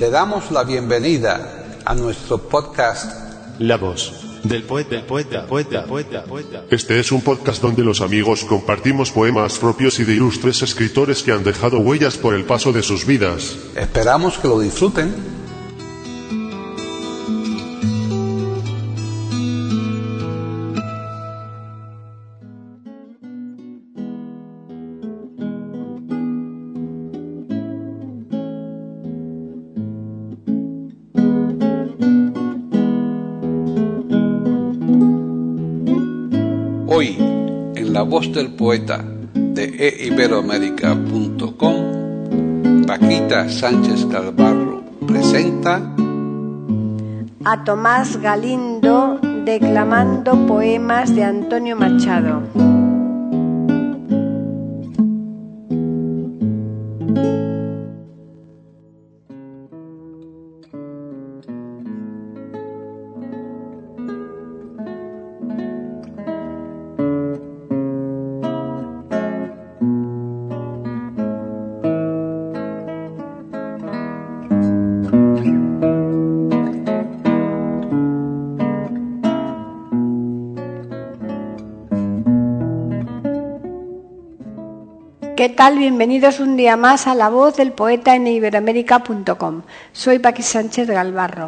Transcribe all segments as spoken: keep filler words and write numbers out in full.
Le damos la bienvenida a nuestro podcast La voz del poeta, del poeta, poeta, poeta, poeta. Este es un podcast donde los amigos compartimos poemas propios y de ilustres escritores que han dejado huellas por el paso de sus vidas. Esperamos que lo disfruten. Hoy, en La Voz del Poeta de e iberoamérica punto com, Paquita Sánchez Galvarro presenta a Tomás Galindo declamando poemas de Antonio Machado. ¿Qué tal? Bienvenidos un día más a La Voz del Poeta en e iberoamérica punto com. Soy Paquita Sánchez Galvarro.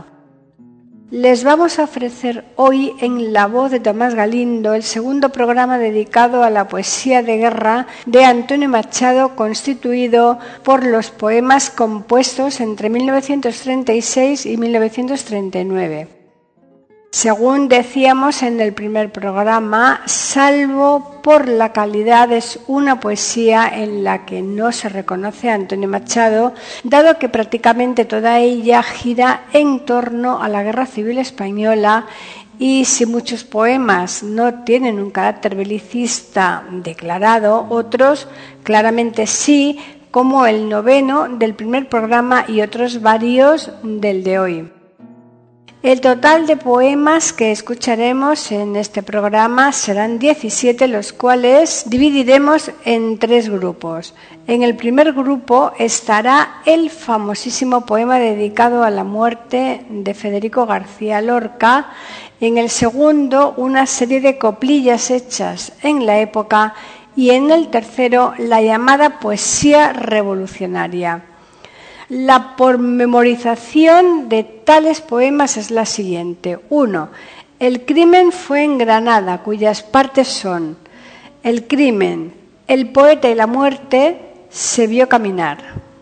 Les vamos a ofrecer hoy en La Voz de Tomás Galindo el segundo programa dedicado a la poesía de guerra de Antonio Machado, constituido por los poemas compuestos entre mil novecientos treinta y seis y mil novecientos treinta y nueve. Según decíamos en el primer programa, salvo por la calidad, es una poesía en la que no se reconoce a Antonio Machado, dado que prácticamente toda ella gira en torno a la Guerra Civil Española, y si muchos poemas no tienen un carácter belicista declarado, otros claramente sí, como el noveno del primer programa y otros varios del de hoy. El total de poemas que escucharemos en este programa serán diecisiete, los cuales dividiremos en tres grupos. En el primer grupo estará el famosísimo poema dedicado a la muerte de Federico García Lorca. En el segundo, una serie de coplillas hechas en la época. Y en el tercero, la llamada poesía revolucionaria. La pormemorización de tales poemas es la siguiente. uno. El crimen fue en Granada, cuyas partes son: el crimen, el poeta y la muerte, se vio caminar.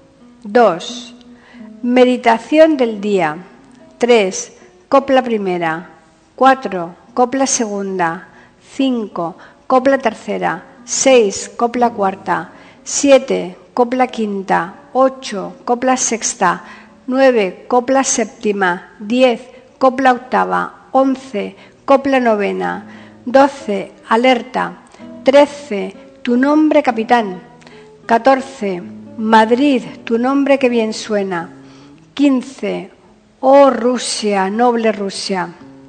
dos. Meditación del día. tres. Copla primera. cuatro. Copla segunda. cinco. Copla tercera. seis. Copla cuarta. siete. Copla quinta. ocho. Copla sexta. nueve. Copla séptima. diez. Copla octava. once. Copla novena. doce. Alerta. trece. Tu nombre, capitán. catorce. Madrid, tu nombre que bien suena. quince. Oh Rusia, noble Rusia.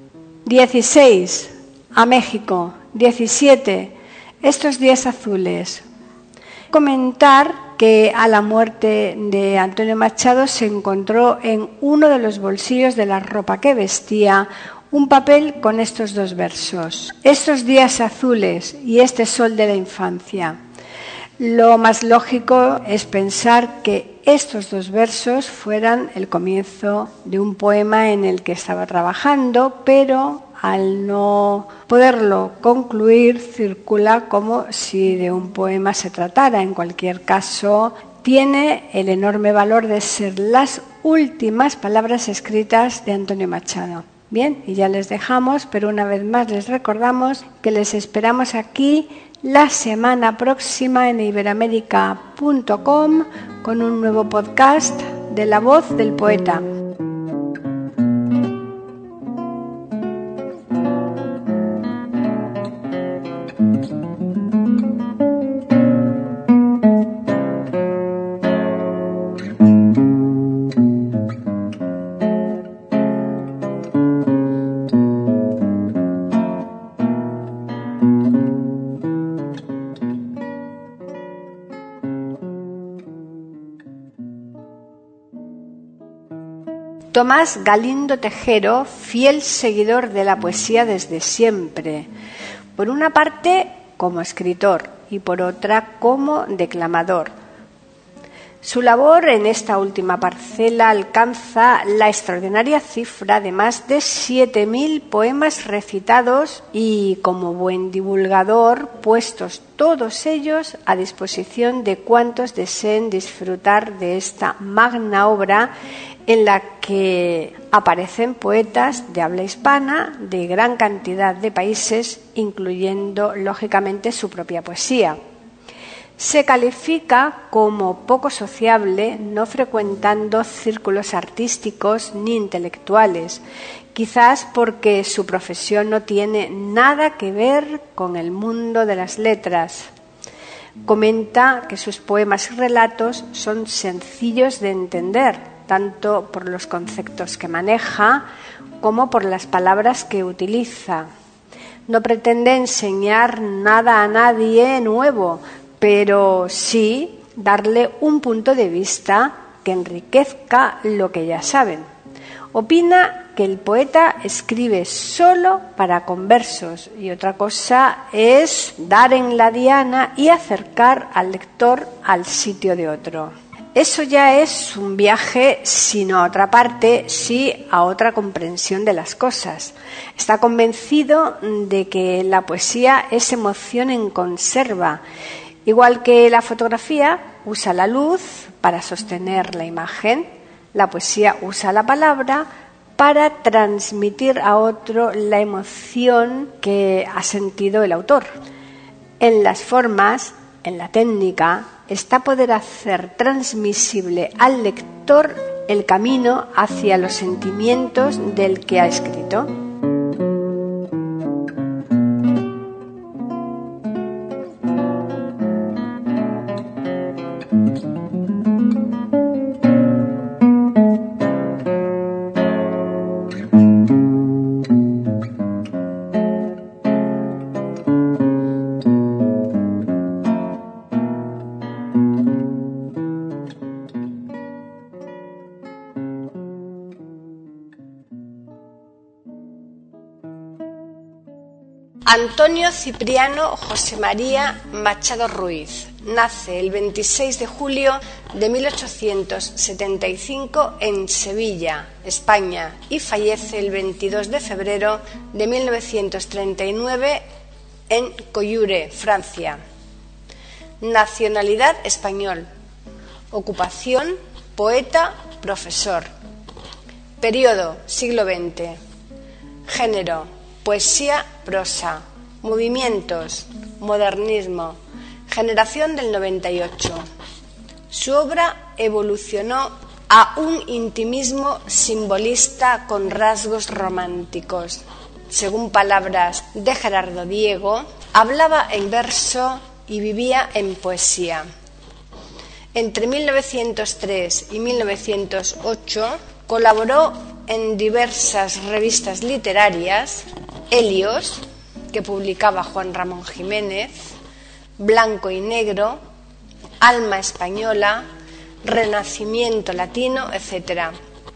dieciséis. A México. diecisiete. Estos días azules. Comentar que a la muerte de Antonio Machado se encontró en uno de los bolsillos de la ropa que vestía un papel con estos dos versos: estos días azules y este sol de la infancia. Lo más lógico es pensar que estos dos versos fueran el comienzo de un poema en el que estaba trabajando, pero al no poderlo concluir, circula como si de un poema se tratara. En cualquier caso, tiene el enorme valor de ser las últimas palabras escritas de Antonio Machado. Bien, y ya les dejamos, pero una vez más les recordamos que les esperamos aquí la semana próxima en e iberoamérica punto com con un nuevo podcast de La Voz del Poeta. Tomás Galindo Tejero, fiel seguidor de la poesía desde siempre, por una parte como escritor y por otra como declamador. Su labor en esta última parcela alcanza la extraordinaria cifra de más de siete mil poemas recitados y, como buen divulgador, puestos todos ellos a disposición de cuantos deseen disfrutar de esta magna obra en la que aparecen poetas de habla hispana de gran cantidad de países, incluyendo, lógicamente, su propia poesía. Se califica como poco sociable, no frecuentando círculos artísticos ni intelectuales, quizás porque su profesión no tiene nada que ver con el mundo de las letras. Comenta que sus poemas y relatos son sencillos de entender, tanto por los conceptos que maneja como por las palabras que utiliza. No pretende enseñar nada a nadie nuevo, pero sí darle un punto de vista que enriquezca lo que ya saben. Opina que el poeta escribe solo para conversos y otra cosa es dar en la diana y acercar al lector al sitio de otro. Eso ya es un viaje, si no a otra parte, sí a otra comprensión de las cosas. Está convencido de que la poesía es emoción en conserva. Igual que la fotografía usa la luz para sostener la imagen, la poesía usa la palabra para transmitir a otro la emoción que ha sentido el autor. En las formas, en la técnica, está poder hacer transmisible al lector el camino hacia los sentimientos del que ha escrito. Antonio Cipriano José María Machado Ruiz nace el veintiséis de julio de mil ochocientos setenta y cinco en Sevilla, España, y fallece el veintidós de febrero de mil novecientos treinta y nueve en Coyure, Francia. Nacionalidad español. Ocupación poeta, profesor. Periodo siglo veinte. Género poesía, prosa. Movimientos, modernismo. Generación del noventa y ocho. Su obra evolucionó a un intimismo simbolista con rasgos románticos. Según palabras de Gerardo Diego, hablaba en verso y vivía en poesía. Entre mil novecientos tres y mil novecientos ocho colaboró en diversas revistas literarias: Helios, que publicaba Juan Ramón Jiménez, Blanco y Negro, Alma Española, Renacimiento Latino, etcétera.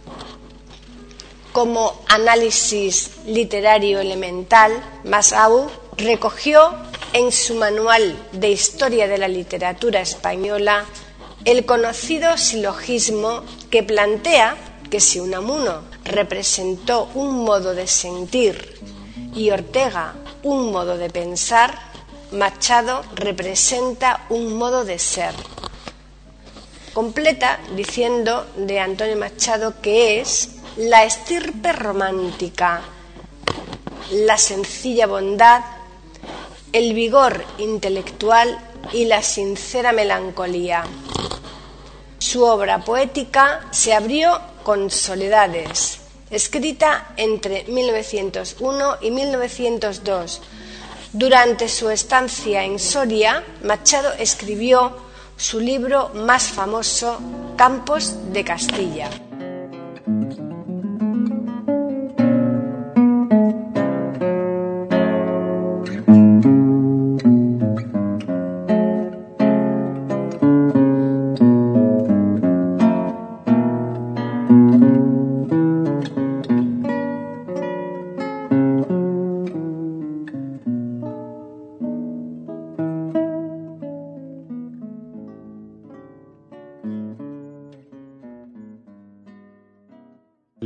Como análisis literario elemental, Masau recogió en su manual de Historia de la Literatura Española el conocido silogismo que plantea que si Unamuno representó un modo de sentir y Ortega un modo de pensar, Machado representa un modo de ser. Completa diciendo de Antonio Machado que es la estirpe romántica, la sencilla bondad, el vigor intelectual y la sincera melancolía. Su obra poética se abrió con Soledades, escrita entre mil novecientos uno y mil novecientos dos. Durante su estancia en Soria, Machado escribió su libro más famoso, Campos de Castilla.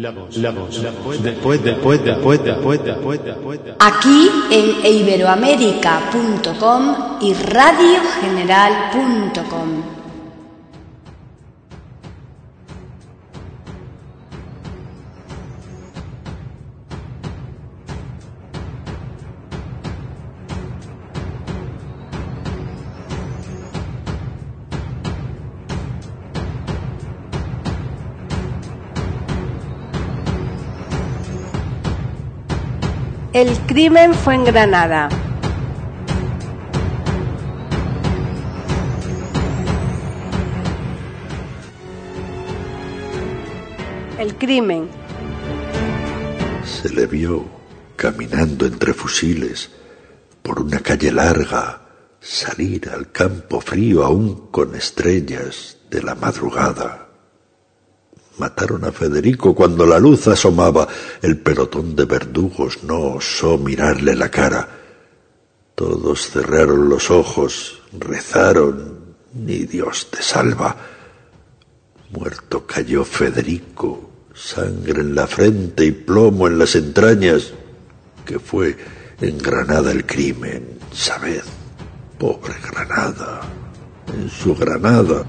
La voz, la voz, la voz del poeta, poeta, poeta, poeta, poeta, poeta. Aquí en iberoamerica punto com y radio general punto com. El crimen fue en Granada. El crimen. Se le vio caminando entre fusiles por una calle larga, salir al campo frío aún con estrellas de la madrugada. Mataron a Federico cuando la luz asomaba. El pelotón de verdugos no osó mirarle la cara. Todos cerraron los ojos, rezaron, ni Dios te salva. Muerto cayó Federico, sangre en la frente y plomo en las entrañas. Que fue en Granada el crimen, sabed, pobre Granada, en su Granada.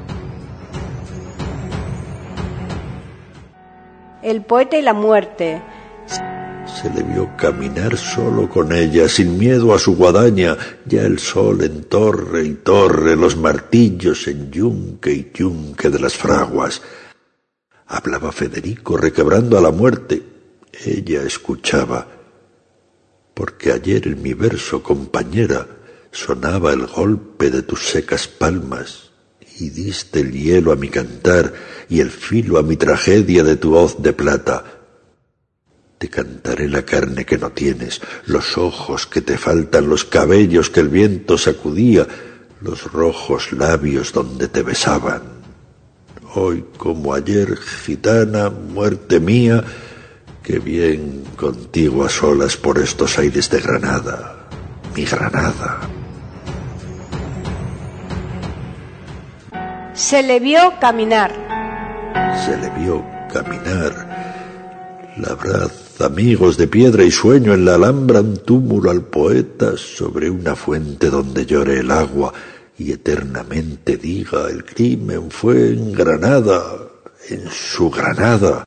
El poeta y la muerte. Se le vio caminar solo con ella, sin miedo a su guadaña, ya el sol en torre y torre, los martillos en yunque y yunque de las fraguas. Hablaba Federico requebrando a la muerte, ella escuchaba, porque ayer en mi verso, compañera, sonaba el golpe de tus secas palmas, y diste el hielo a mi cantar y el filo a mi tragedia de tu voz de plata. Te cantaré la carne que no tienes, los ojos que te faltan, los cabellos que el viento sacudía, los rojos labios donde te besaban. Hoy como ayer, gitana, muerte mía, qué bien contigo a solas por estos aires de Granada, mi Granada. Se le vio caminar. Se le vio caminar. Labrad, amigos de piedra y sueño, en la Alhambra un túmulo al poeta sobre una fuente donde llore el agua y eternamente diga: el crimen fue en Granada, en su Granada.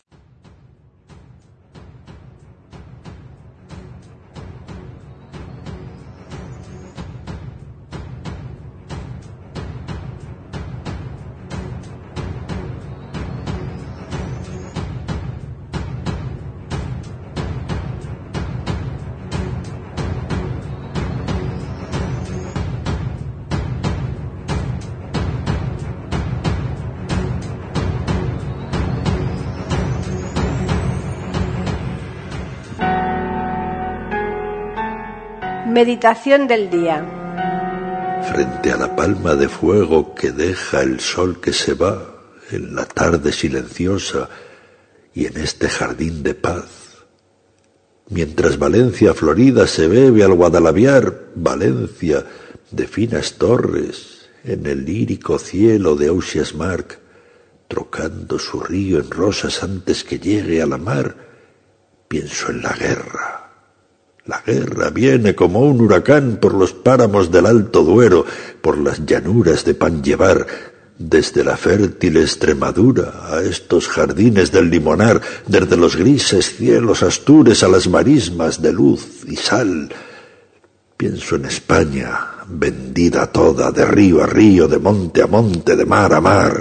Meditación del día. Frente a la palma de fuego que deja el sol que se va en la tarde silenciosa y en este jardín de paz, mientras Valencia florida se bebe al Guadalaviar, Valencia de finas torres en el lírico cielo de Ausias Marc, trocando su río en rosas antes que llegue a la mar, pienso en la guerra. La guerra viene como un huracán por los páramos del Alto Duero, por las llanuras de Panllevar, desde la fértil Extremadura a estos jardines del Limonar, desde los grises cielos astures a las marismas de luz y sal. Pienso en España, vendida toda, de río a río, de monte a monte, de mar a mar.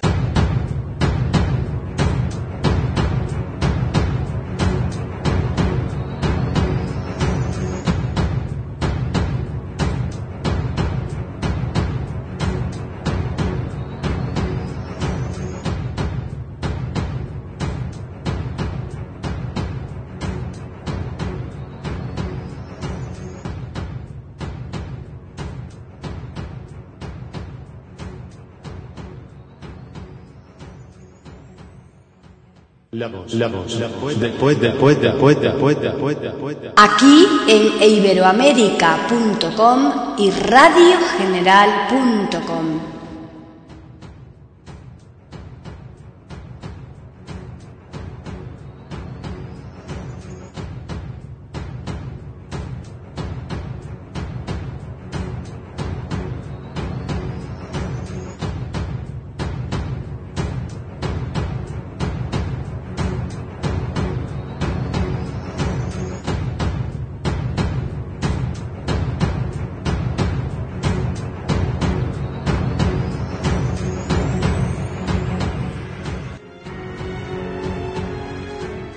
La voz, la voz, la voz del poeta, poeta, poeta, poeta, poeta, poeta. Aquí en iberoamerica punto com y radio general punto com.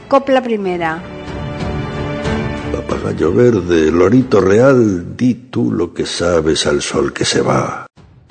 Copla primera. Papagayo verde, lorito real, di tú lo que sabes al sol que se va.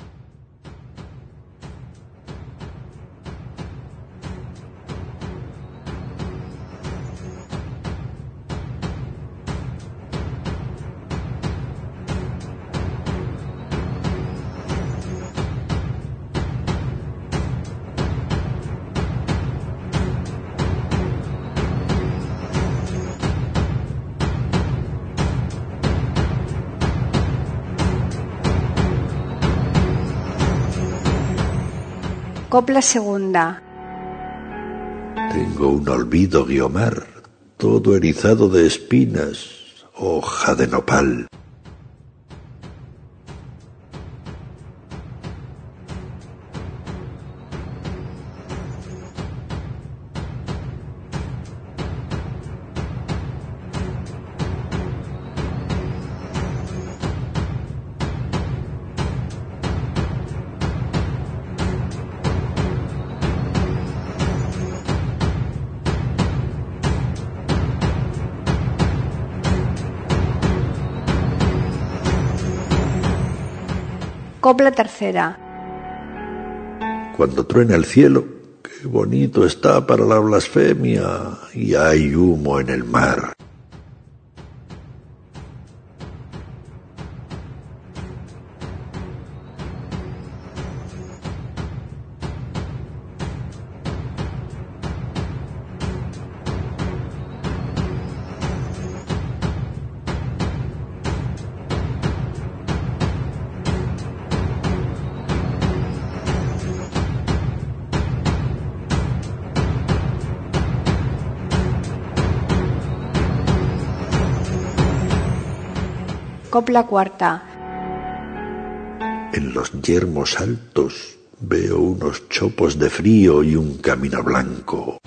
Copla segunda. Tengo un olvido, Guiomar, todo erizado de espinas, hoja de nopal. Copla tercera. Cuando truena el cielo, qué bonito está para la blasfemia, y hay humo en el mar. Copla cuarta. En los yermos altos veo unos chopos de frío y un camino blanco.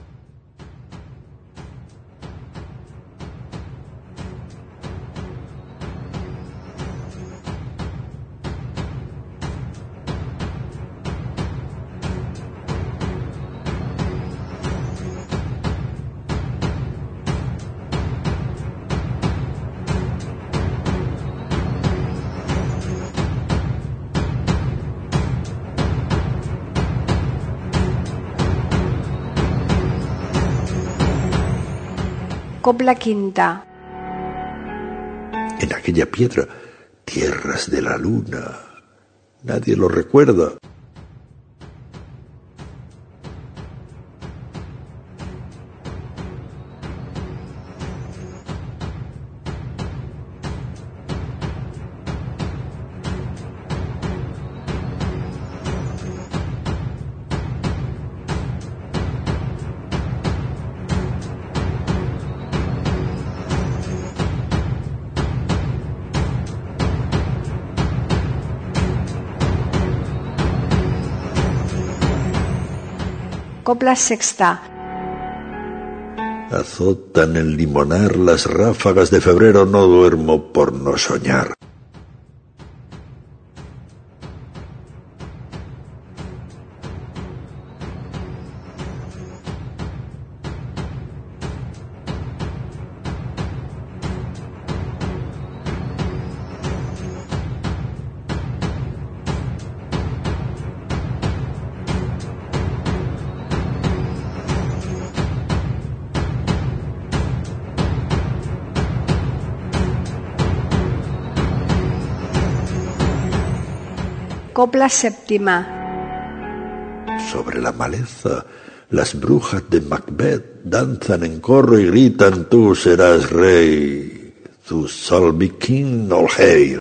Copla quinta. En aquella piedra, tierras de la luna, nadie lo recuerda. Copla sexta. Azotan en limonar las ráfagas de febrero, no duermo por no soñar. Copla séptima. Sobre la maleza, las brujas de Macbeth danzan en corro y gritan: tú serás rey, tú shall be king all hail.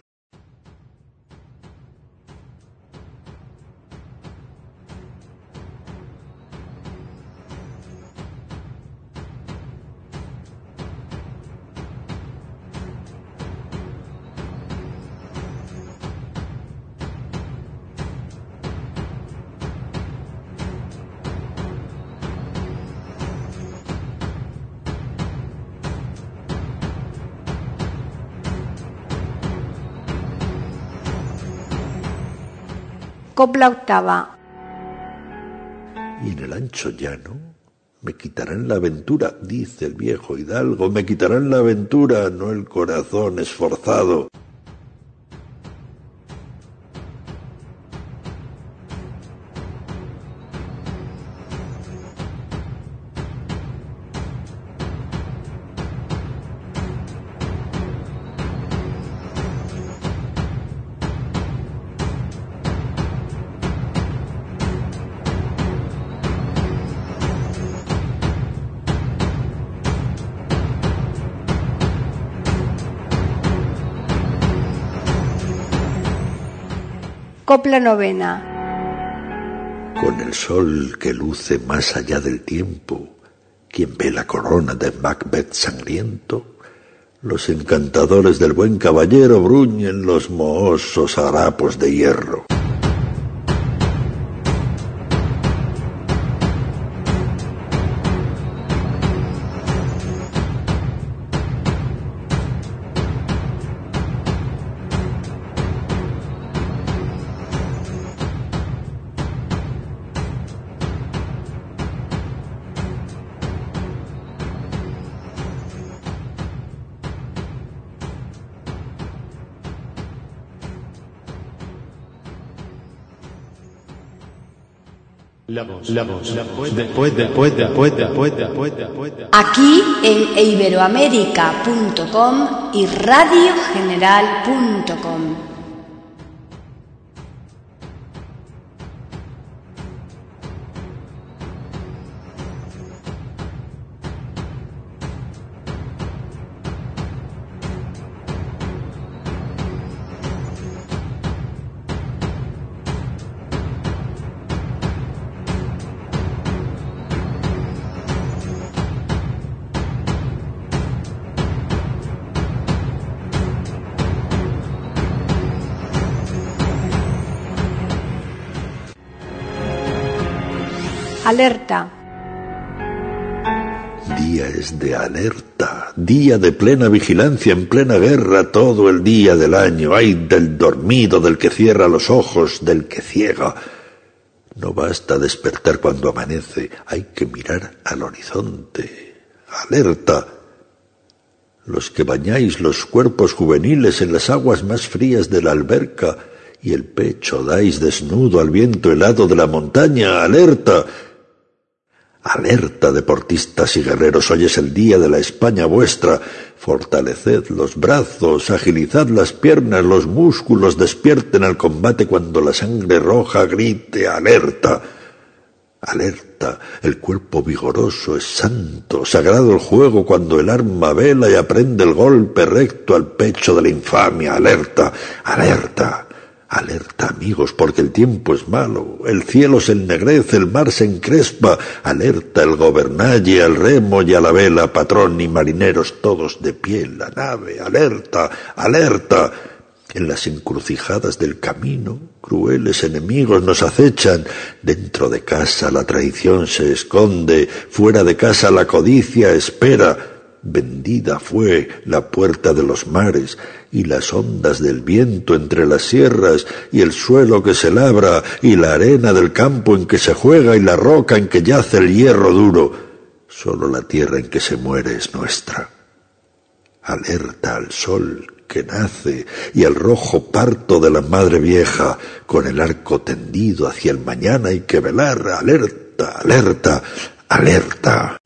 Copla octava. Y en el ancho llano, Me quitarán la aventura, dice el viejo hidalgo, me quitarán la aventura, no el corazón esforzado. Copla novena. Con el sol que luce más allá del tiempo, quien ve la corona de Macbeth sangriento, los encantadores del buen caballero bruñen los mohosos harapos de hierro. La voz, la voz, la voz, después, después, después, después, después, después. Aquí en iberoamerica punto com y radio general punto com. Alerta. Día es de alerta, día de plena vigilancia en plena guerra todo el día del año. Ay del dormido, del que cierra los ojos, del que ciega. No basta despertar cuando amanece, hay que mirar al horizonte. Alerta. Los que bañáis los cuerpos juveniles en las aguas más frías de la alberca y el pecho dais desnudo al viento helado de la montaña, alerta. Alerta, deportistas y guerreros, hoy es el día de la España vuestra. Fortaleced los brazos, agilizad las piernas, los músculos, despierten al combate cuando la sangre roja grite alerta. Alerta, el cuerpo vigoroso es santo, sagrado el juego cuando el arma vela y aprende el golpe recto al pecho de la infamia. Alerta, alerta. Alerta, amigos, porque el tiempo es malo, el cielo se ennegrece, el mar se encrespa. Alerta, el gobernalle, al remo y a la vela, patrón y marineros todos de pie en la nave. Alerta, alerta. En las encrucijadas del camino, crueles enemigos nos acechan. Dentro de casa la traición se esconde, fuera de casa la codicia espera. Vendida fue la puerta de los mares y las ondas del viento entre las sierras y el suelo que se labra y la arena del campo en que se juega y la roca en que yace el hierro duro. Solo la tierra en que se muere es nuestra. Alerta al sol que nace y al rojo parto de la madre vieja, con el arco tendido hacia el mañana hay que velar. Alerta, alerta, alerta.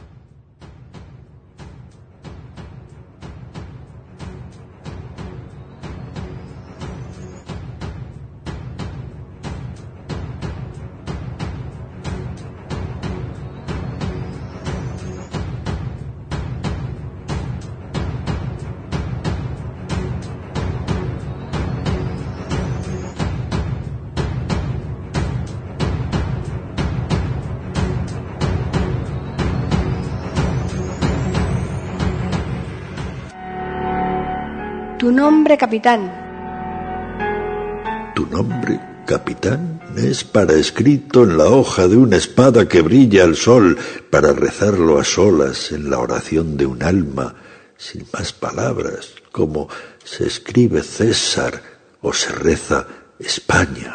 Tu nombre, capitán. Tu nombre, capitán, es para escrito en la hoja de una espada que brilla al sol, para rezarlo a solas en la oración de un alma, sin más palabras, como se escribe César o se reza España.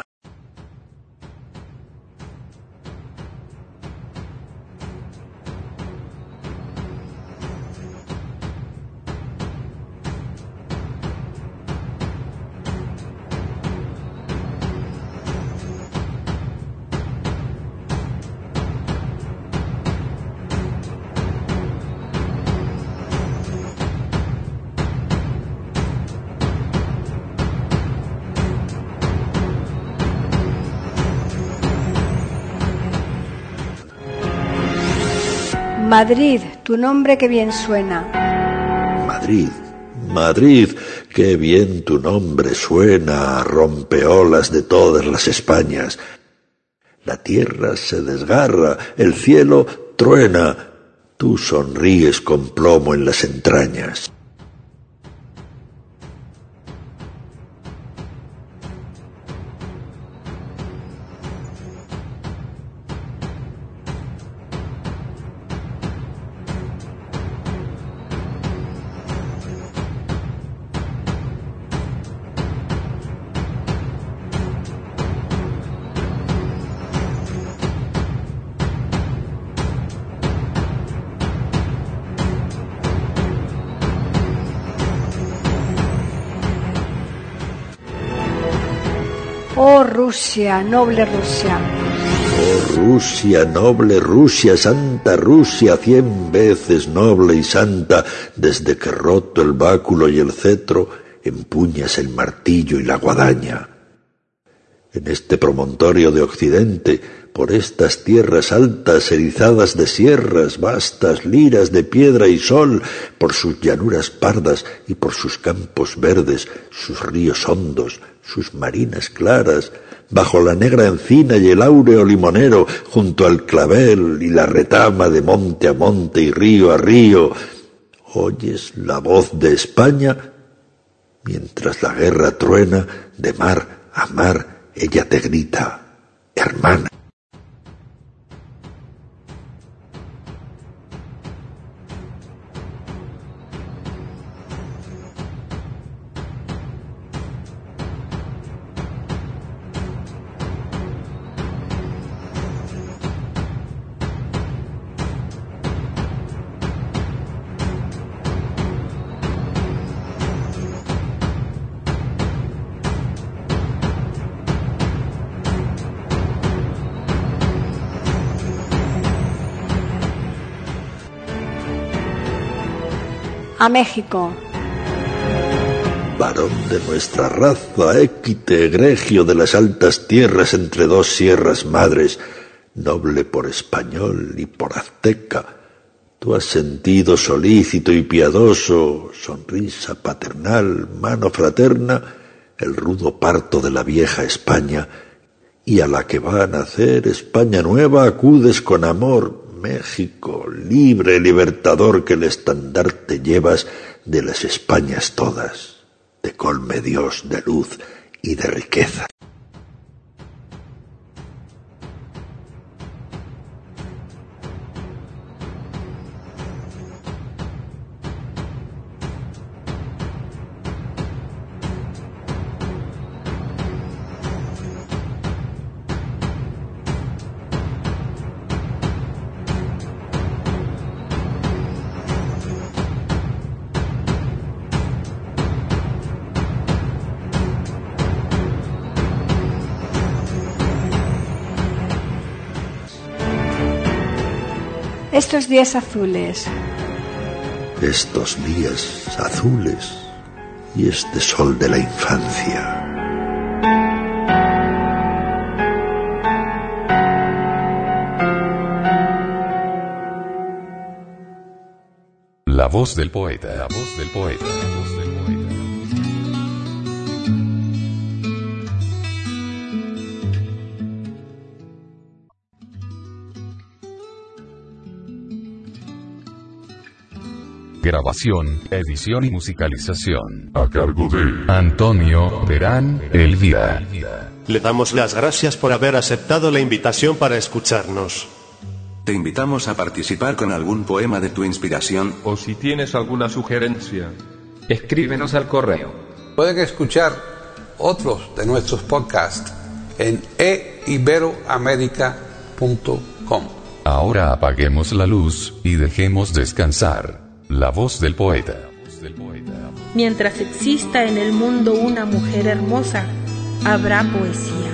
Madrid, tu nombre que bien suena. Madrid, Madrid, qué bien tu nombre suena a rompeolas de todas las Españas. La tierra se desgarra, el cielo truena, tú sonríes con plomo en las entrañas. Oh Rusia, noble Rusia. Oh Rusia, noble Rusia, santa Rusia, cien veces noble y santa, desde que roto el báculo y el cetro, empuñas el martillo y la guadaña. En este promontorio de occidente, por estas tierras altas erizadas de sierras, vastas liras de piedra y sol, por sus llanuras pardas y por sus campos verdes, sus ríos hondos, sus marinas claras, bajo la negra encina y el áureo limonero, junto al clavel y la retama de monte a monte y río a río, oyes la voz de España, mientras la guerra truena, de mar a mar, ella te grita, hermana. A México. Varón de nuestra raza, équite egregio de las altas tierras entre dos sierras madres, noble por español y por azteca, tú has sentido solícito y piadoso, sonrisa paternal, mano fraterna, el rudo parto de la vieja España, y a la que va a nacer España nueva acudes con amor, México, libre libertador que el estandarte llevas de las Españas todas, te colme Dios de luz y de riqueza. Estos días azules. Estos días azules y este sol de la infancia. La voz del poeta, la voz del poeta, la voz del poeta. Grabación, edición y musicalización A cargo de Antonio Verán Elvira. Le damos las gracias por haber aceptado la invitación para escucharnos. Te invitamos a participar con algún poema de tu inspiración. O si tienes alguna sugerencia, escríbenos al correo. Pueden escuchar otros de nuestros podcasts en e iberoamerica punto com. Ahora apaguemos la luz y dejemos descansar la voz del poeta. Mientras exista en el mundo una mujer hermosa, habrá poesía.